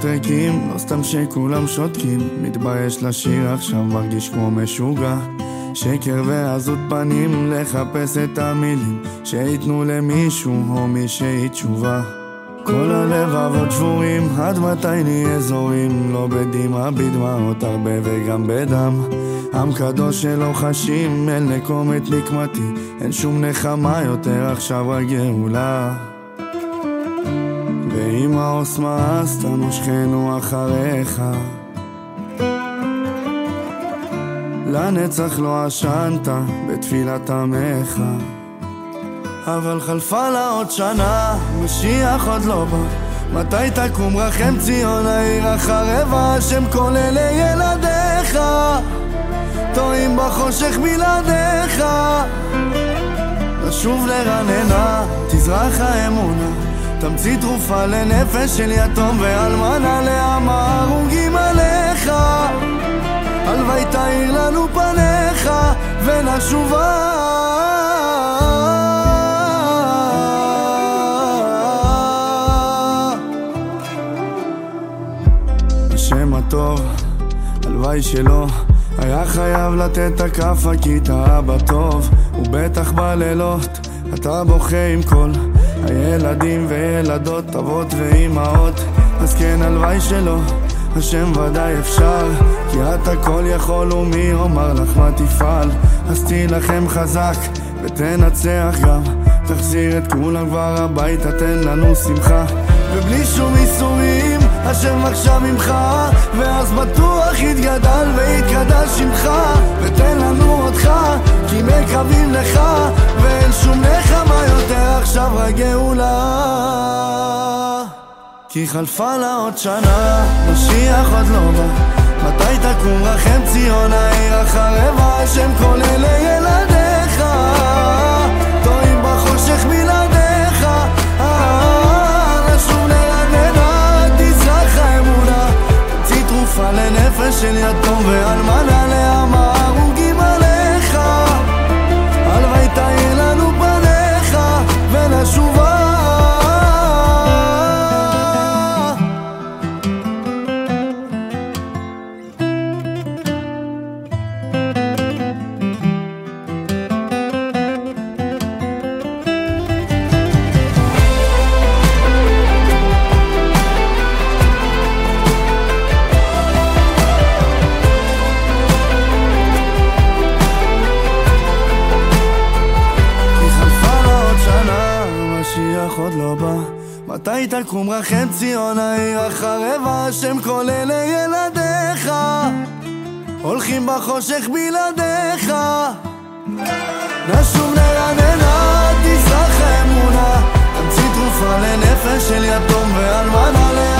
מקומות ריקים, לא סתם שכולם שותקים. מתבייש לשיר עכשיו, מרגיש כמו משוגע. שקר ועזות פנים, לחפש את המילים שיתנו למישהו או מישהי תשובה. כל הלבבות שבורים, עד מתי נהיה זורים? לא בדמעה, בדמעות הרבה וגם בדם. עם קדוש שלא חשים, אל נקום את נקמתי. אין שום נחמה יותר, עכשיו הגאולה. ואם העוס מאסת, נושכנו אחריך. לנצח לא עשנת בתפילת עמך. אבל חלפה לה עוד שנה, משיח עוד לא בא. מתי תקום רחם ציון, העיר החרבה? השם כל אלה ילדיך, טועים בחושך בלעדיך. לשוב לרננה, תזרח האמונה, תמציא תרופה לנפש של יתום ואלמנה. לעם ההרוגים עליך, הלוואי תאיר לנו פניך ונשובה. השם הטוב, הלוואי שלא היה חייב לתת הכף, כי אתה אבא טוב. ובטח בלילות אתה בוכה עם כל הילדים וילדות, אבות ואימהות. אז כן, הלוואי שלא, השם ודאי אפשר, כי אתה כל יכול, ומי אומר לך מה תפעל. אז תילחם חזק ותנצח גם, תחזיר את כולם כבר הביתה, תן לנו שמחה. ובלי שום איסורים, השם בקשה ממך, ואז בטוח יתגדל ויתקדש שמך. ותן לנו אותך, כי מקווים לך, ואין שום נחמה יותר, עכשיו הגאולה. כי חלפה לה עוד שנה, משיח עוד לא בא. מתי תקום רחם ציון, העיר החרבה? השם כל אלה ילדיך, טועים בחושך בלעדיך. נשוב לרננה, תזרח האמונה, תמציא תרופה לנפש של יתום ואלמנה. לעם ההרוגים עליך, הלוואי תאיר לנו פניך ונשובה. עוד לא בא. מתי תקום רחם ציון, העיר החרבה? השם כל אלה ילדיך, הולכים בחושך בלעדיך. נשוב לרננה, תזרח האמונה, תמציא תרופה לנפש של יתום ואלמנה.